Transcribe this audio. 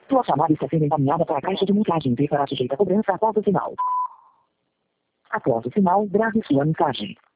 Sua chamada está sendo encaminhada para a caixa de mensagens e será sujeita a cobrança após o sinal. Após o sinal, grave sua mensagem.